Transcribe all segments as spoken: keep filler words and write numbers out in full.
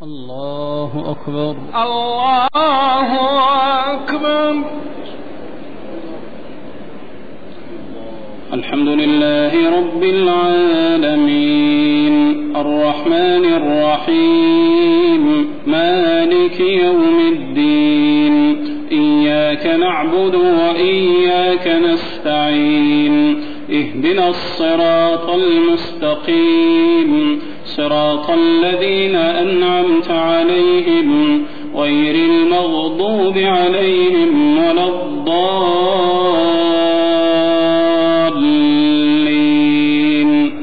الله أكبر. الله أكبر. الحمد لله رب العالمين الرحمن الرحيم مالك يوم الدين إياك نعبد وإياك نستعين اهدنا الصراط المستقيم صراط الذين أنعمت عليهم غير المغضوب عليهم ولا الضالين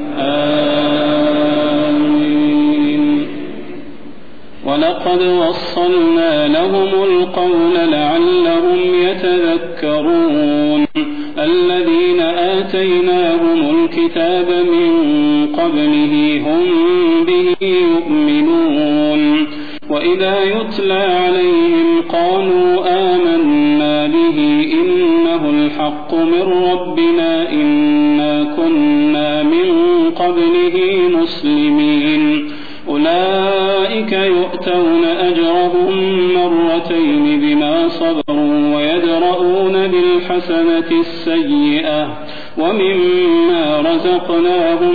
آمين. ولقد وصلنا لهم القول لعلهم يتذكرون الذين آتيناهم الكتاب من قبله هم به يؤمنون وإذا يتلى عليهم قالوا آمنا به إنه الحق من ربنا إنا كنا من قبله مسلمين أولئك يؤتون أجرهم مرتين بما صبروا ويدرؤون بالحسنة السيئة ومما رزقناهم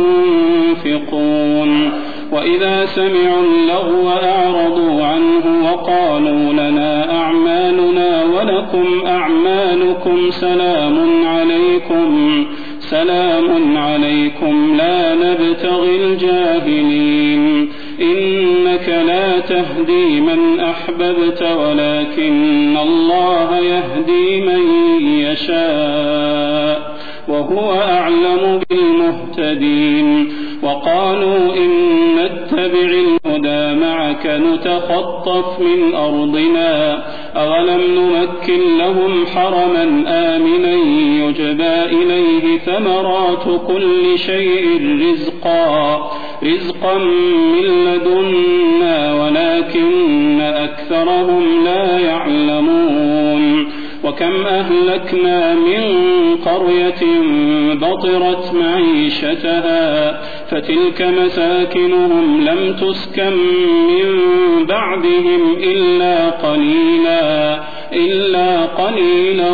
ينفقون وإذا سمعوا اللغو أعرضوا عنه وقالوا لنا أعمالنا ولكم أعمالكم سلام عليكم سلام عليكم لا نبتغي الجاهلين إنك لا تهدي من أحببت ولكن الله يهدي من يشاء وهو أعلم بالمهتدين وقالوا إن نتبع الهدى معك نتخطف من أرضنا أولم نمكن لهم حرما آمنا يجبى إليه ثمرات كل شيء رزقا رزقا من لدنا ولكن أكثرهم لا يعلمون وكم أهلكنا من قرية بطرت معيشتها فتلك مساكنهم لم تسكن من بعدهم إلا قليلا إلا قليلا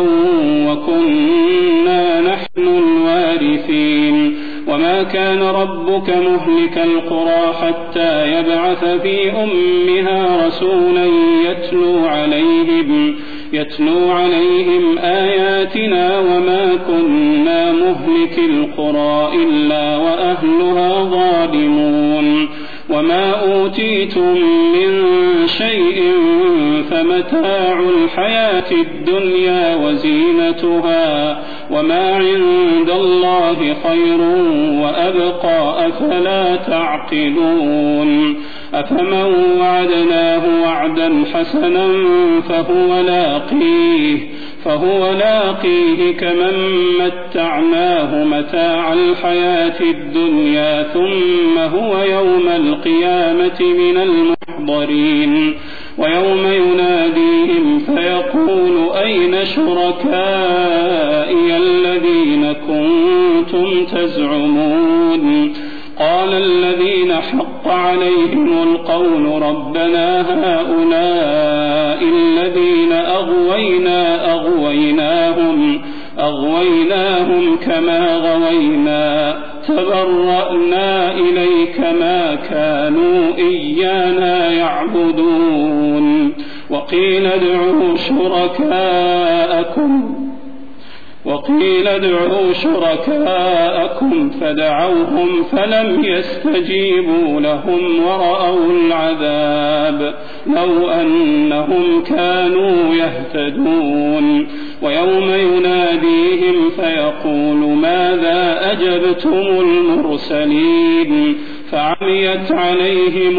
وكنا نحن الوارثين وما كان ربك مهلك القرى حتى يبعث في أمها رسولا يتلو عليهم يتلو عليهم آياتنا وما كنا مهلك القرى إلا وأهلها ظالمون وما أوتيتم من شيء فمتاع الحياة الدنيا وزينتها وما عند الله خير وأبقى أفلا تعقلون أفمن وعدناه وعدا حسنا فهو لاقيه فهو لاقيه كمن متعناه متاع الحياة الدنيا ثم هو يوم القيامة من المحضرين ويوم يناديهم فيقول أين شركائي الذين كنتم تزعمون قال الذين حق عليهم القول ربنا هؤلاء الذين أغوينا أغويناهم أغويناهم كما غوينا تبرأنا إليك ما كانوا إيانا يعبدون وقيل ادعوا شركاءكم وقيل ادعوا شركاءكم فدعوهم فلم يستجيبوا لهم ورأوا العذاب لو أنهم كانوا يهتدون ويوم يناديهم فيقول ماذا أجبتم المرسلين فعميت عليهم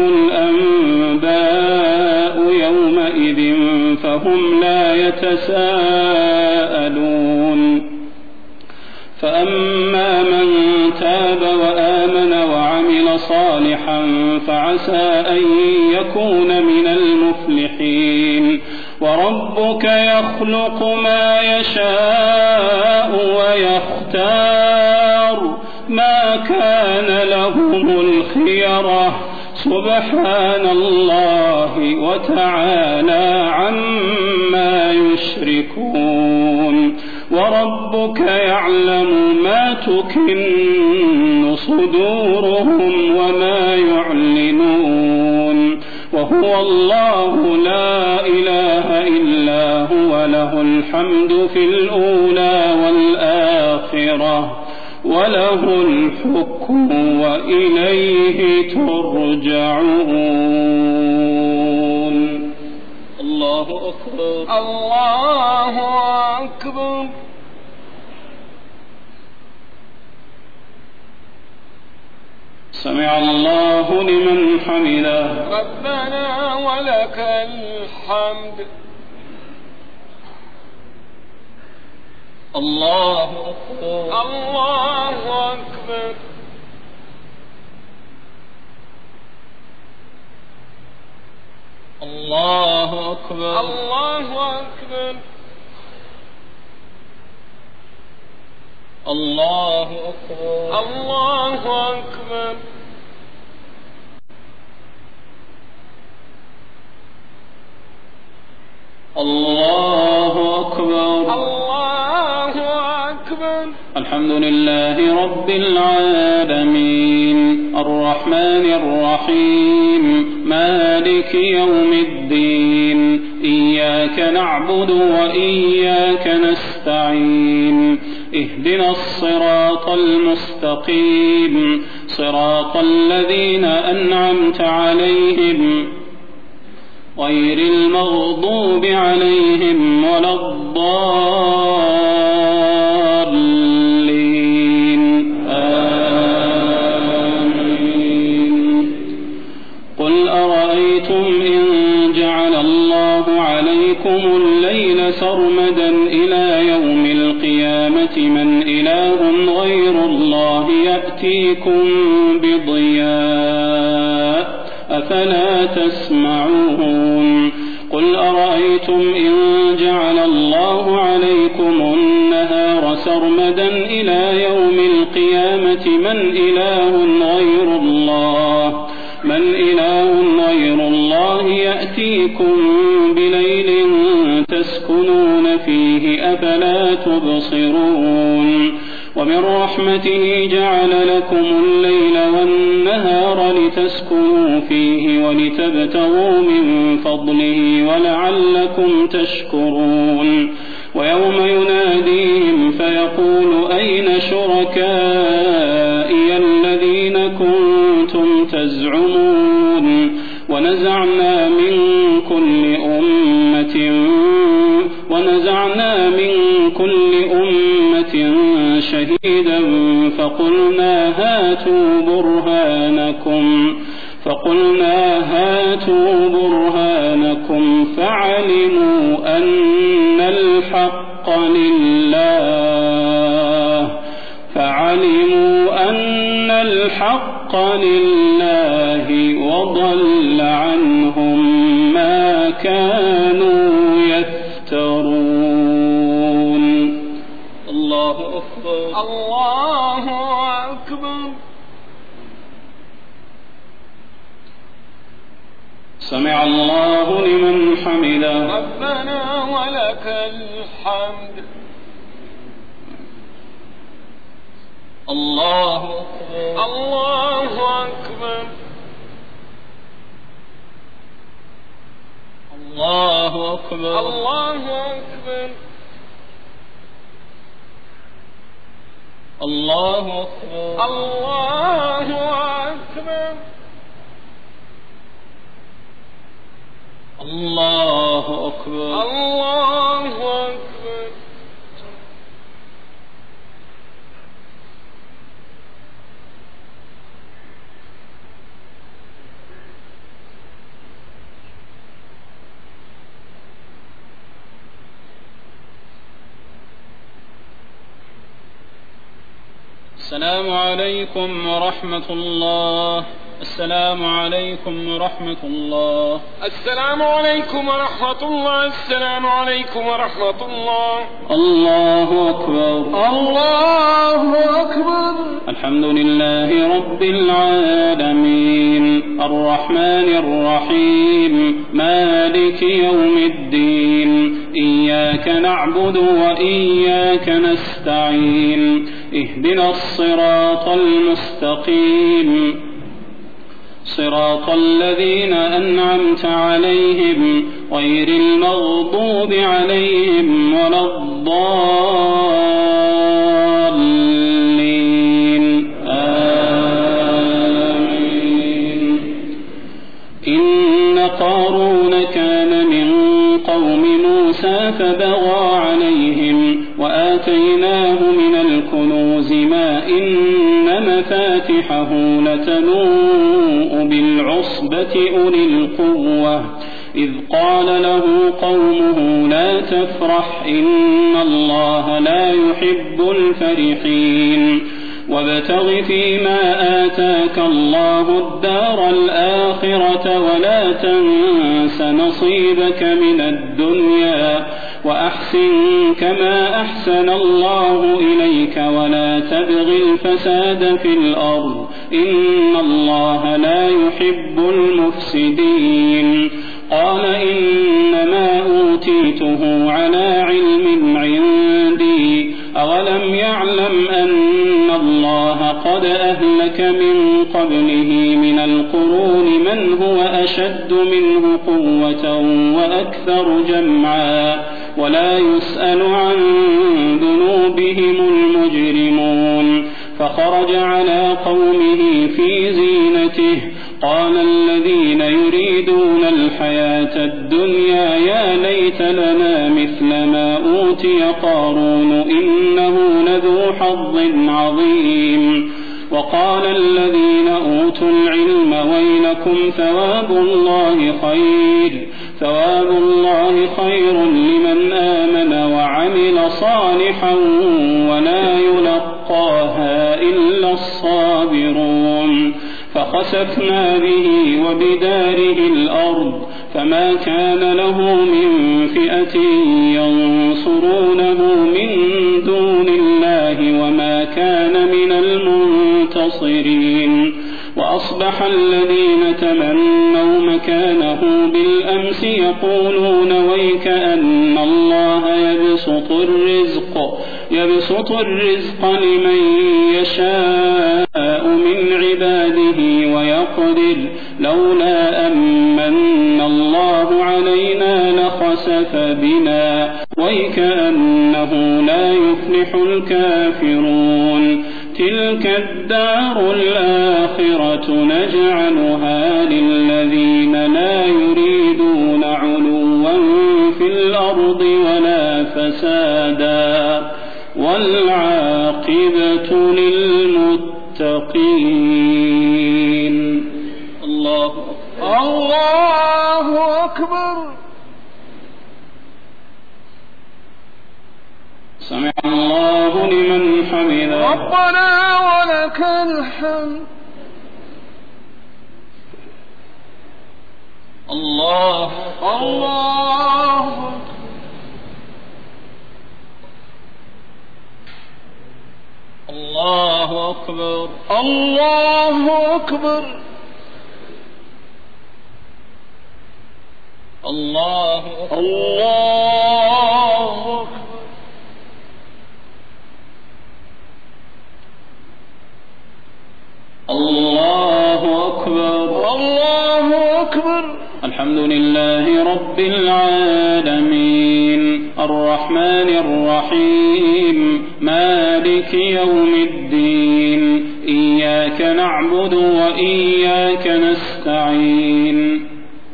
الأنباء يومئذ فهم لا يتساءلون فأما من تاب وآمن وعمل صالحا فعسى أن يكون من المفلحين وربك يخلق ما يشاء ويختار ما كان لهم الخيرة سبحان الله وتعالى عما يشركون وربك يعلم ما تكن صدورهم وما يعلنون وهو الله لا إله إلا هو له الحمد في الأولى والآخرة وله الحكم وإليه ترجعون. الله أكبر. الله أكبر. سمع الله لمن حمده. ربنا ولك الحمد. الله أكبر. الله أكبر. الله أكبر. الله أكبر. الله أكبر. الله أكبر. الله أكبر. الله أكبر. الحمد لله رب العالمين الرحمن الرحيم مالك يوم الدين إياك نعبد وإياك نستعين اهدنا الصراط المستقيم صراط الذين أنعمت عليهم غير المغضوب عليهم ولا الضالين آمين. قل أرأيتم إن جعل الله عليكم الليل سرمدا إلى يوم القيامة من إله غير الله يأتيكم بضياء أفلا تسمعون. قل أرأيتم إن جعل الله عليكم النهار سرمدا إلى يوم القيامة من إله غير الله من إله غير الله يأتيكم بليل تسكنون فيه أفلا تبصرون. ومن رحمته جعل لكم الليل والنهار لتسكنوا فيه ولتبتغوا من فضله ولعلكم تشكرون. ويوم يناديهم فيقول أين شركائي الذين كنتم تزعمون ونزعنا من كل أمة ونزعنا من كل أمة شهيدا فقلنا هاتوا برهانكم فقلنا هاتوا برهانكم فعلموا أن الحق لله فعلموا أن الحق لله وضل عنهم ما كانوا يفترون. الله أكبر. الله أكبر. سمع الله لمن حمده. ربنا ولك الحمد. الله أكبر. الله أكبر. الله أكبر. الله أكبر. الله أكبر. الله أكبر. الله أكبر. الله أكبر. السلام عليكم ورحمة الله. السلام عليكم ورحمة الله. السلام عليكم ورحمة الله. السلام عليكم ورحمة الله. الله أكبر. الله أكبر. الحمد لله رب العالمين الرحمن الرحيم مالك يوم الدين إياك نعبد وإياك نستعين اهدنا الصراط المستقيم صراط الذين أنعمت عليهم غير المغضوب عليهم ولا الضالين آمين. إن قارون كان من قوم موسى فبغى عليهم وآتيناه من الكنوز ما إن مفاتحه لتنوء بالعصبة أولي القوة إذ قال له قومه لا تفرح إن الله لا يحب الفرحين وابتغ فيما آتاك الله الدار الآخرة ولا تنس نصيبك من الدنيا وأحسن كما أحسن الله إليك ولا تبغ الفساد في الأرض إن الله لا يحب المفسدين. قال إنما أوتيته على علم عندي أولم يعلم أن الله قد أهلك من قبله من القرون من هو أشد منه قوة وأكثر جمعا ولا يسأل عن ذنوبهم المجرمون. فخرج على قومه في زينته قال الذين يريدون الحياة الدنيا يا ليت لنا مثل ما أوتي قارون إنه لذو حظ عظيم. وقال الذين أوتوا العلم ويلكم ثواب الله خير ثواب الله خير لمن آمن وعمل صالحا ولا يلقاها إلا الصابرون. فخسفنا به وبداره الأرض فما كان له من فئة ينصرونه من دون الله وما كان من المنتصرين. وأصبح الذين تمنوا مكانه بالأمس يقولون ويكأن الله يبسط الرزق يبسط الرزق لمن يشاء من عباده ويقدر لولا أمن الله علينا لخسف بنا ويكأنه لا يفلح الكافرون. تلك الدار الآخرة نجعلها للذين لا يريدون علوا في الأرض ولا فسادا والعاقبة للمتقين. الله أكبر. الله أكبر. سمع الله لمن حمده. ربنا ولك الحمد. الله الله الله أكبر. الله أكبر. الله أكبر. الله أكبر. الله أكبر. الله أكبر. الحمد لله رب العالمين الرحمن الرحيم مالك يوم الدين إياك نعبد وإياك نستعين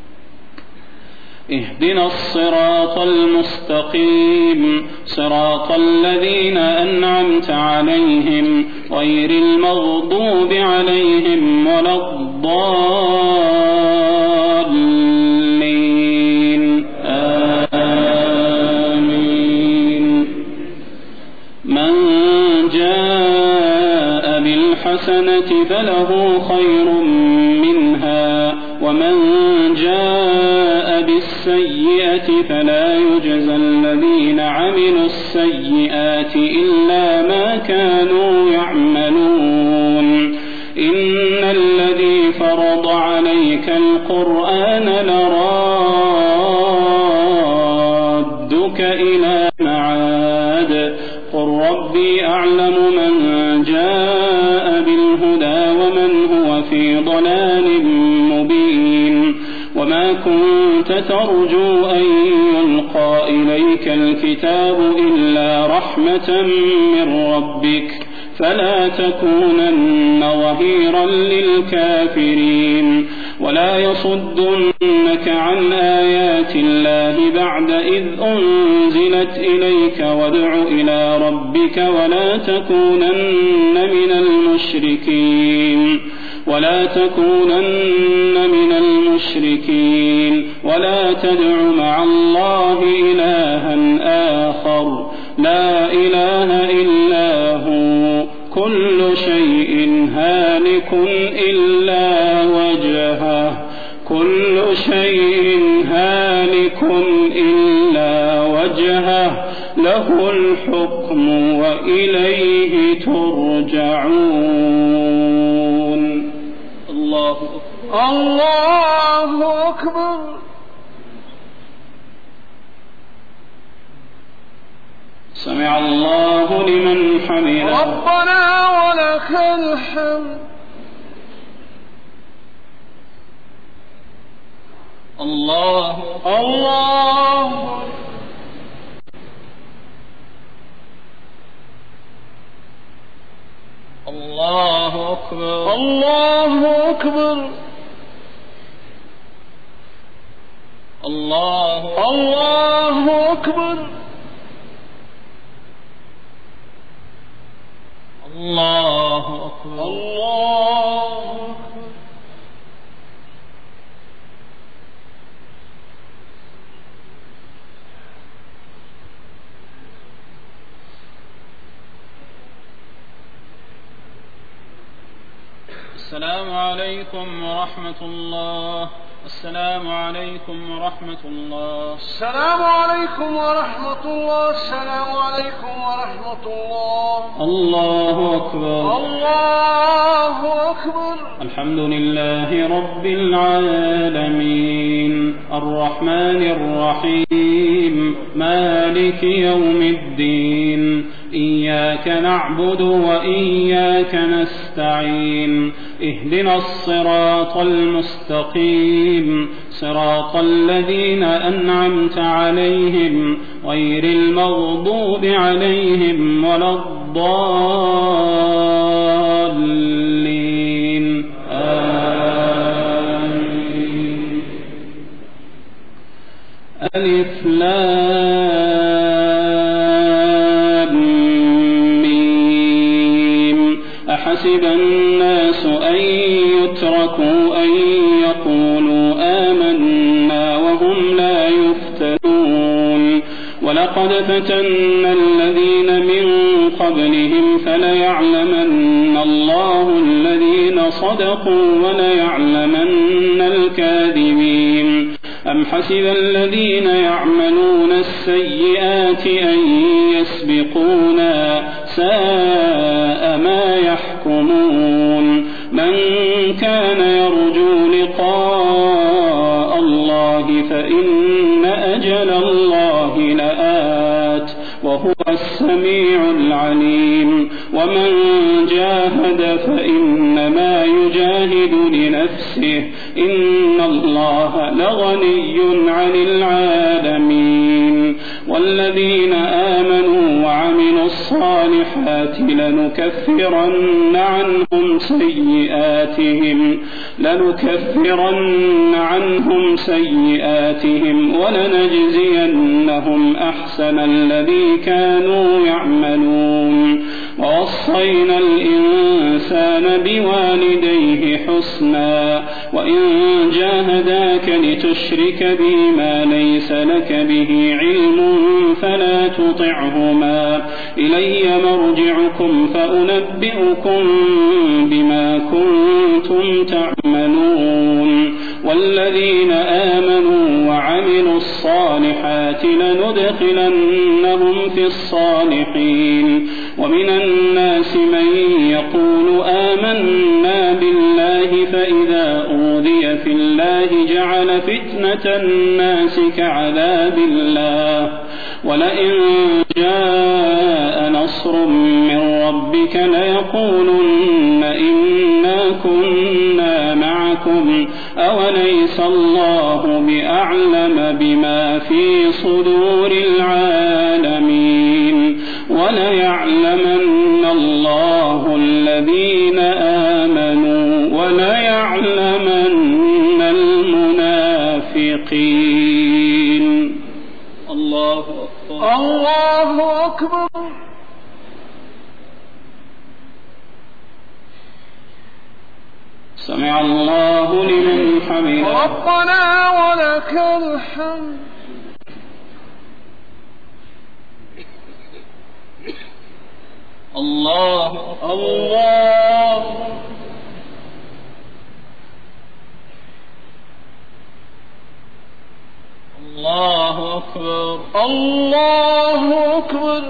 اهدنا الصراط المستقيم صراط الذين أنعمت عليهم غير المغضوب عليهم ولا الضالين آمين. من جاء بالحسنة فله خير منها ومن جاء بالسيئة فلا يجزى الذين عملوا السيئات إلا ما كانوا يعملون. إن الذي فرض فرض عليك القرآن لرادك إلى معاد قل ربي أعلم من جاء بالهدى ومن هو في ضلال مبين وما كنت ترجو أن يلقى إليك الكتاب إلا رحمة من ربك فلا تكونن ظهيرا للكافرين ولا يصدنك عن آيات الله بعد إذ أنزلت إليك وادع إلى ربك ولا تكونن من المشركين ولا تكونن من المشركين ولا تدع مع الله إلها آخر لا إله إلا هو كل شيء هالك إلا وجهه كل شيء هالك إلا وجهه له الحكم وإليه ترجعون. الله أكبر. الله أكبر. سمع الله لمن حمده. ربنا ولك الحمد. الله الله الله أكبر. الله أكبر. الله الله أكبر. الله أكبر. الله أكبر. السلام عليكم ورحمة الله. السلام عليكم ورحمة الله. السلام عليكم ورحمة الله. السلام عليكم ورحمة الله. الله أكبر. الله أكبر. الحمد لله رب العالمين الرحمن الرحيم مالك يوم الدين إياك نعبد وإياك نستعين اهدنا الصراط المستقيم صراط الذين أنعمت عليهم غير المغضوب عليهم ولا الضالين آمين. ألف لام ميم أحسب الناس أن يتركوا أن يقولوا آمنا وهم لا يفتنون ولقد فتنا الذين من قبلهم فليعلمن الله الذين صدقوا وليعلمن الكاذبين أم حسب الذين يعملون السيئات أن يسبقونا ساء ما يحكمون من كان يرجو لقاء الله فإن أجل الله لآت وهو السميع العليم ومن جاهد فإنما يجاهد لنفسه إن الله لغني عن العالمين والذين آمنوا وعملوا الصالحات لنكفرن عنهم سيئاتهم لنكفرن عنهم سيئاتهم ولنجزينهم أحسن الذي كانوا يعملون ووصينا الإنسان بوالديه حسنا وإن جاهداك لتشرك بي ما ليس لك به علم فلا تطعهما إلي مرجعكم فأنبئكم بما كنتم تعملون والذين آمنوا وعملوا الصالحات لندخلنهم في الصالحين ومن الناس من يقول آمنا بالله فإذا أوذي في الله جعل فتنة الناس كعذاب الله ولئن جاء نصر من ربك ليقولن إنا كنا معكم أوليس الله بأعلم بما في صدور العالمين وليعلمن الله الذين آمنوا وليعلمن المنافقين. الله أكبر. الله أكبر. سمع الله لمن حمده. ربنا ولك الحمد. الله الله الله أكبر. الله أكبر.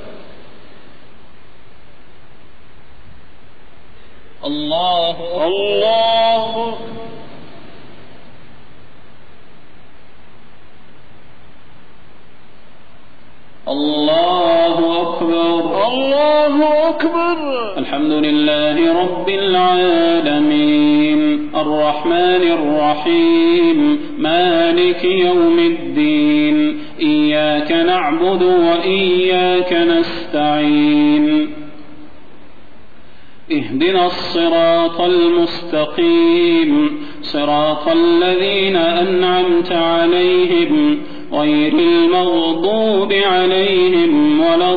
الله الله الله أكبر. الله أكبر. الحمد لله رب العالمين الرحمن الرحيم مالك يوم الدين إياك نعبد وإياك نستعين اهدنا الصراط المستقيم صراط الذين أنعمت عليهم غير المغضوب عليهم ولا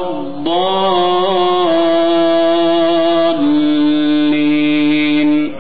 الضالين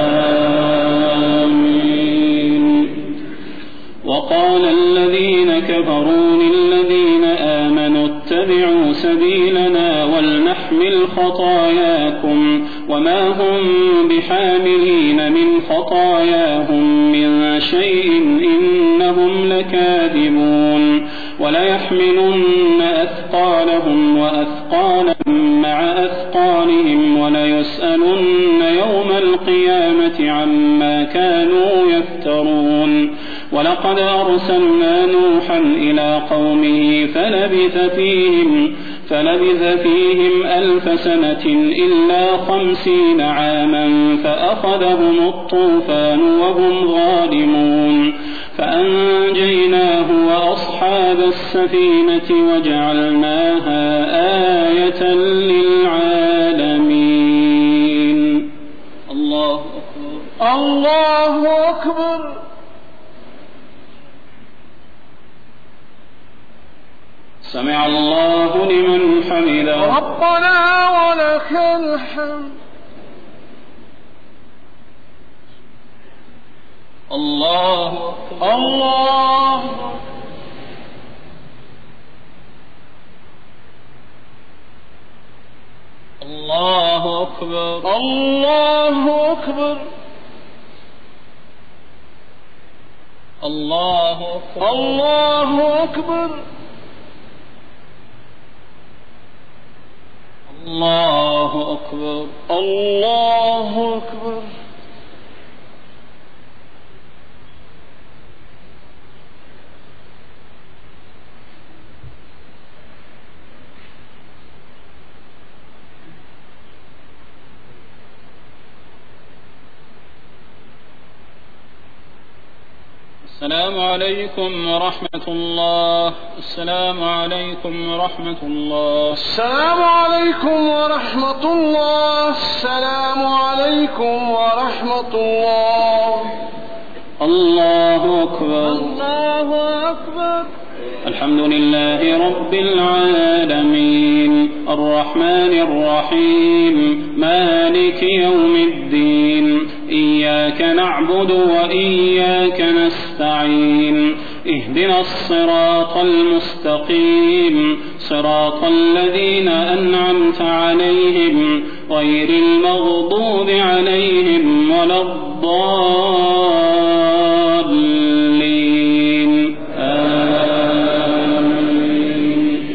آمين. وقال الذين كفروا للذين آمنوا اتبعوا سبيلنا ولنحمل خطاياكم وما هم بحاملين من خطاياهم من شيء إنهم لكاذبون وليحملن أثقالهم وأثقالا مع أثقالهم وليسألن يوم القيامة عما كانوا يفترون. ولقد أرسلنا نوحا إلى قومه فلبث فيهم فلبث فيهم ألف سنة إلا خمسين عاما فأخذهم الطوفان وهم ظالمون فأنجيناه وأصحاب السفينة وجعلناها آية للعالمين. الله أكبر. الله أكبر. سمع الله لمن حمده. ربنا ولك الحمد. الله أكبر. الله الله أكبر. الله أكبر. الله أكبر. الله أكبر. الله أكبر. الله أكبر. السلام عليكم ورحمة الله. السلام عليكم ورحمة الله. السلام عليكم ورحمة الله. السلام عليكم ورحمة الله. الله أكبر. الله أكبر. الحمد لله رب العالمين الرحمن الرحيم مالك يوم الدين إياك نعبد وإياك نستعين اهدنا الصراط المستقيم صراط الذين أنعمت عليهم غير المغضوب عليهم ولا الضالين آمين.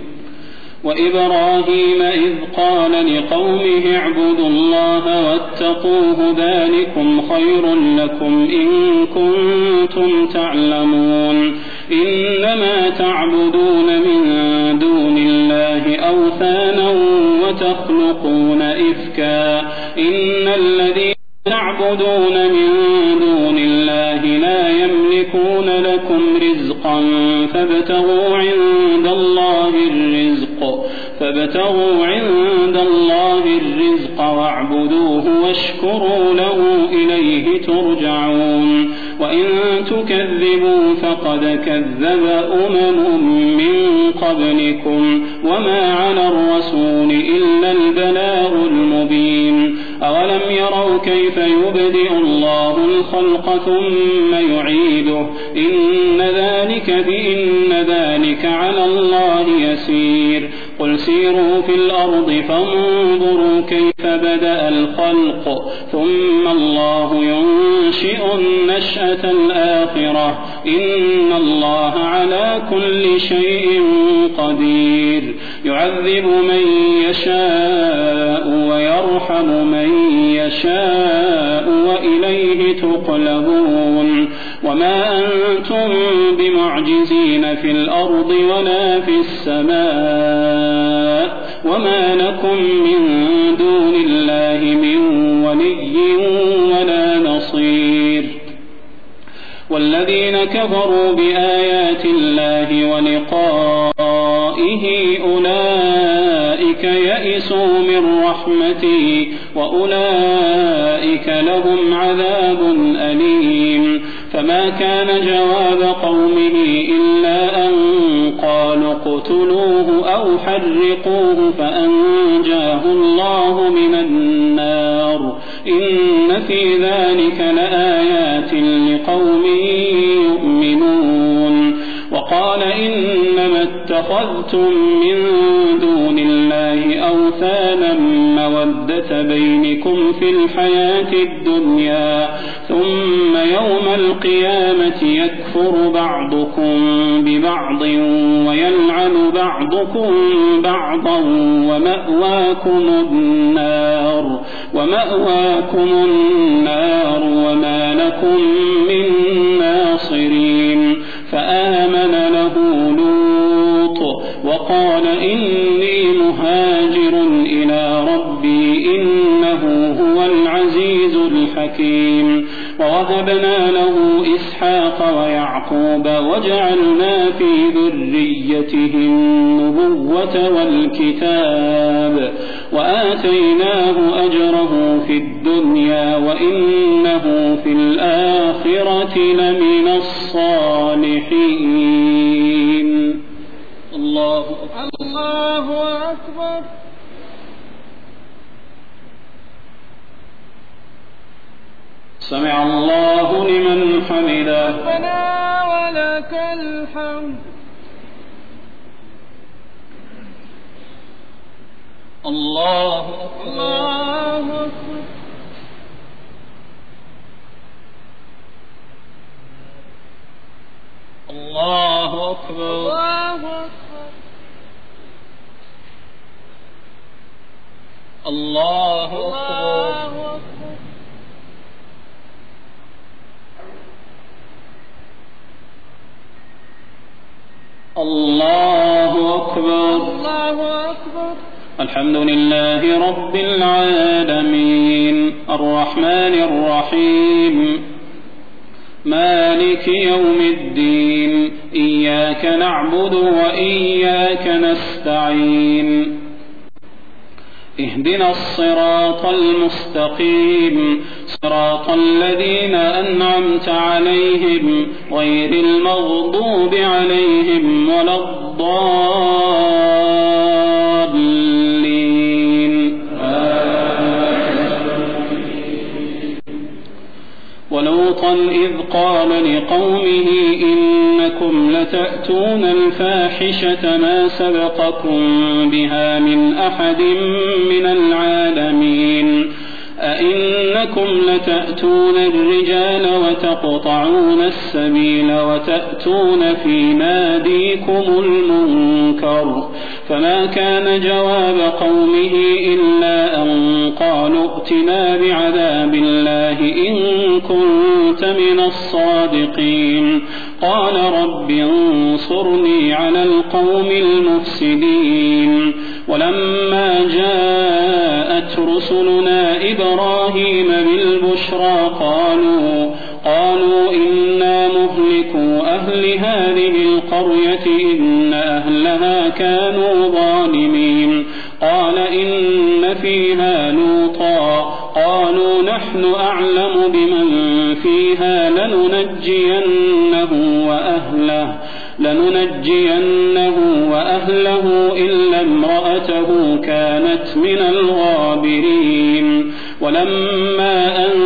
وإبراهيم إذ قال لقومه اعبدوا الله واتقوه ذلكم خير لكم إن كنتم تعلمون إنما تعبدون من دون الله أوثانا وتخلقون إفكا إن الذين تعبدون من دون الله لا يملكون لكم رزقا فابتغوا عند الله الرزق فابتغوا عند الله الرزق واعبدوه واشكروا له إليه ترجعون وإن تكذبوا فقد كذب أمم من قبلكم وما على الرسول إلا البلاغ المبين أولم يروا كيف يبدئ الله الخلق ثم يعيده إن ذلك بإن ذلك على الله يسير قل سيروا في الأرض فانظروا كيف بدأ الخلق ثم الله ينشئ النشأة الآخرة إن الله على كل شيء قدير يعذب من يشاء ويرحم من يشاء وإليه تقلبون وما أنتم بمعجزين في الأرض ولا في السماء وما لكم من دون الله من ولي ولا نصير والذين كفروا بآيات الله ولقائه أولئك يئسوا من رحمته وأولئك لهم عذاب أليم فما كان جواب قومه إلا أن قالوا اقتلوه أو حرقوه فأنجاه الله من النار إن في ذلك لآيات لقوم يؤمنون وقال إنما اتخذتم من دون الله أوثانا مودة بينكم في الحياة الدنيا ثم يوم القيامة يكفر بعضكم ببعض ويلعن بعضكم بعضا ومأواكم النار ومأواكم النار وما لكم من ناصرين فآمن له لوط وقال إني مهاجر إلى ربي إنه هو العزيز الحكيم ووهبنا له إسحاق ويعقوب وجعلنا في ذريته النبوة والكتاب وآتيناه أجره في الدنيا وإنه في الآخرة لمن الصالحين الله أكبر الله أكبر سمع الله لمن حمده ربنا ولك الحمد الله أكبر الله أكبر الله أكبر الله أكبر الله أكبر الله أكبر الله أكبر الحمد لله رب العالمين الرحمن الرحيم مالك يوم الدين إياك نعبد وإياك نستعين اهدنا الصراط المستقيم صراط الذين أنعمت عليهم غير المغضوب عليهم ولا الضالين ولوطا إذ قال لقومه إنكم لتأتون الفاحشة ما سبقكم بها من أحد من العالمين أئنكم لتأتون الرجال وتقطعون السبيل وتأتون في ناديكم المنكر فما كان جواب قومه إلا أن قالوا ائتنا بعذاب الله إن كنت من الصادقين قال رب انصرني على القوم المفسدين ولما جاءت رسلنا إبراهيم بالبشرى قالوا قالوا إنا مهلكو أهل هذه القرية إن أهلها كانوا ظالمين قال إن فيها لوطا قالوا نحن أعلم بمن فيها لننجينه وأهله لننجينه وأهله إلا امرأته كانت من الغابرين ولما أن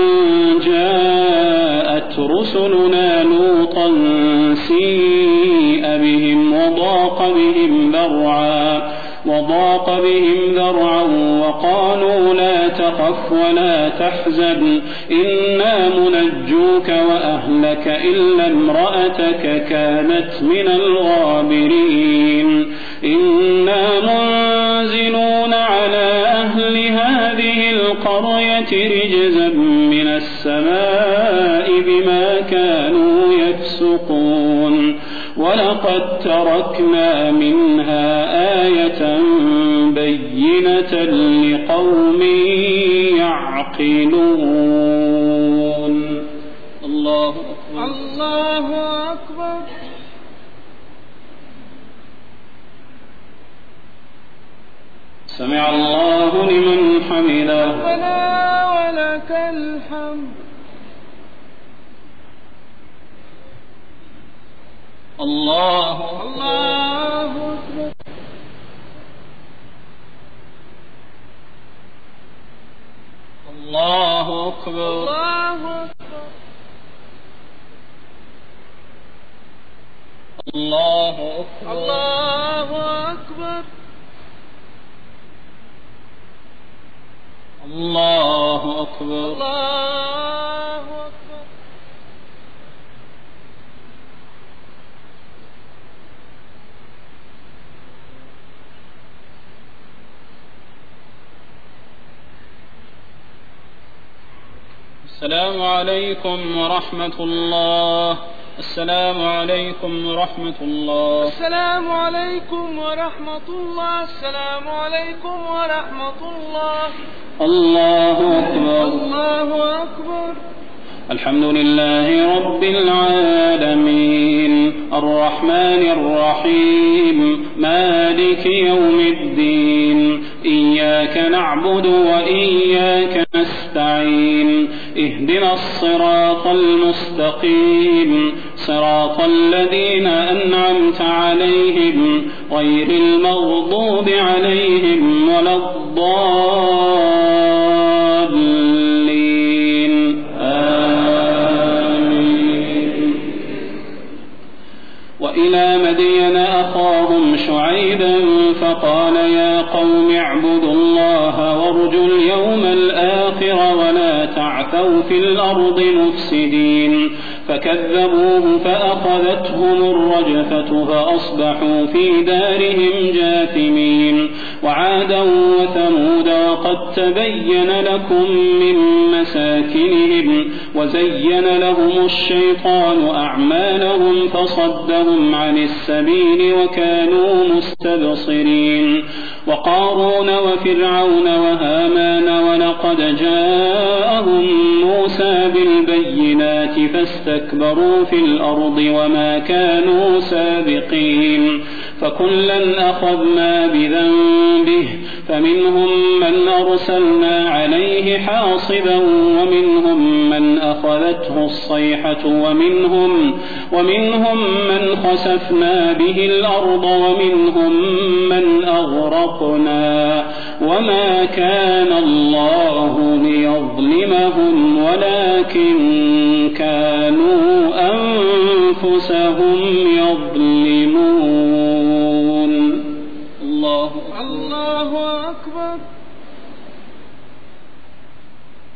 جاءت رسلنا لوطا سيء بهم وضاق بهم ذرعا وضاق بهم ذرعا وقالوا لا تخف ولا تحزن إنا منجوك وأهلك إلا امرأتك كانت من الغابرين إنا منزلون على أهل هذه القرية رجزا من السماء بما كانوا يفسقون ولقد تركنا منها آية بينة لقوم يعقلون الله أكبر الله أكبر سمع الله لمن حمده ربنا ولك الحمد الله الله أكبر الله أكبر الله الله أكبر أكبر الله الله أكبر أكبر الله أكبر السلام عليكم ورحمة الله. السلام عليكم ورحمة الله. السلام عليكم ورحمة الله. السلام عليكم ورحمة الله. الله أكبر الله أكبر. الحمد لله رب العالمين الرحمن الرحيم مالك يوم الدين إياك نعبد وإياك نستعين اهدنا الصراط المستقيم صراط الذين أنعمت عليهم غير المغضوب عليهم ولا الضالين آمين. وإلى مدين أخاهم شعيبا فقال يا قوم اعبدوا الله وارجوا اليوم الآخر ولا تعثوا في الأرض مفسدين فكذبوه فأخذتهم الرجفة فأصبحوا في دارهم جاثمين وعادا وثمود وقد تبين لكم من مساكنهم وزين لهم الشيطان أعمالهم فصدهم عن السبيل وكانوا مستبصرين وقارون وفرعون وهامان ولقد جاءهم موسى بالبينات فاستكبروا في الأرض وما كانوا سابقين فكلا أخذنا بذنبه فمنهم من أرسلنا عليه حاصبا ومنهم من أخذته الصيحة ومنهم, ومنهم من خسفنا به الأرض ومنهم من أغرقنا وما كان الله ليظلمهم ولكن كانوا أنفسهم يظلمون. الله الله أكبر.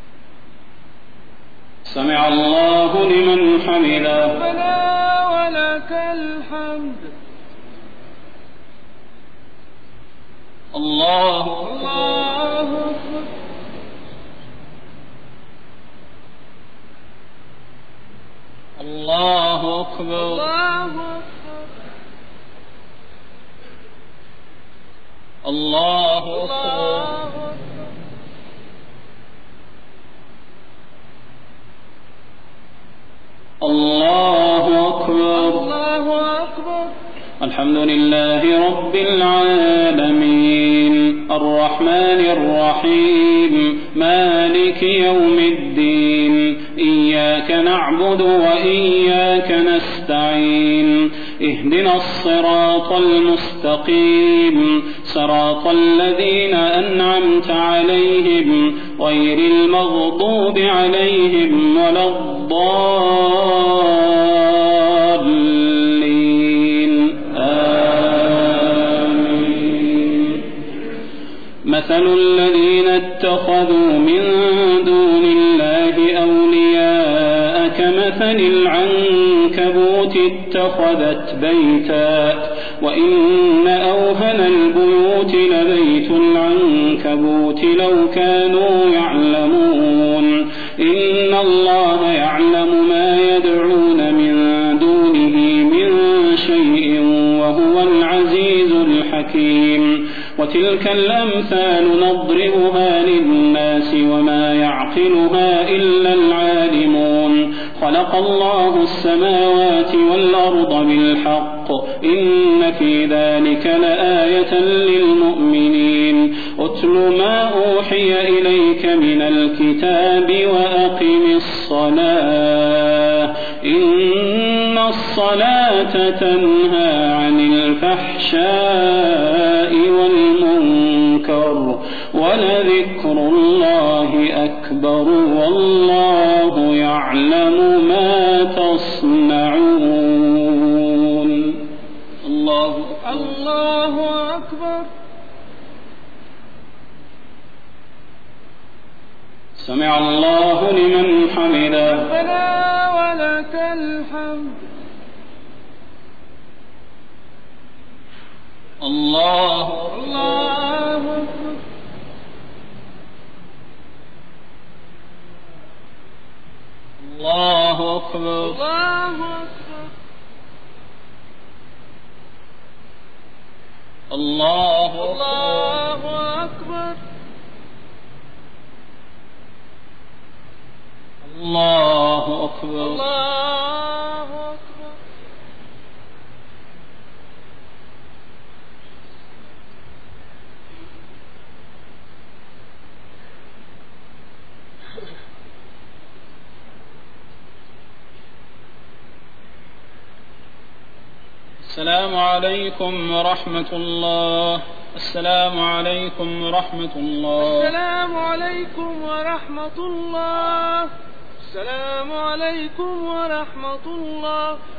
الله لمن حمده. ربنا ولك الحمد. الله الله أكبر. الله أكبر. الله الله أكبر. أكبر. الله أكبر. الله أكبر. الحمد لله رب العالمين الرحمن الرحيم مالك يوم الدين إياك نعبد وإياك نستعين اهدنا الصراط المستقيم صراط الذين أنعمت عليهم غير المغضوب عليهم ولا الضالين آمين. مثل الذين اتخذوا من دون الله أولياء كمثل العنكبوت اتخذت بيتا وإن أوهن البيوت لبيت العنكبوت لو كانوا يعلمون إن الله يعلم ما يدعون من دونه من شيء وهو العزيز الحكيم. وتلك الأمثال نضربها للناس وما يعقلها إلا العالمون. خلق الله السماوات والأرض بالحق إن في ذلك لآية للمؤمنين. أتل ما أوحي إليك من الكتاب وأقم الصلاة إن الصلاة تنهى عن الفحشاء والمنكر ولذكر الله أكبر والله يعلم ما تصنعون. الله الله أكبر. سمع الله لمن حمده. ربنا ولك الحمد. الله الله أكبر. الله أكبر. الله أكبر. الله الله أكبر. أكبر. الله أكبر. السلام عليكم ورحمة الله. السلام عليكم ورحمة الله. السلام عليكم ورحمة الله. السلام عليكم ورحمة الله.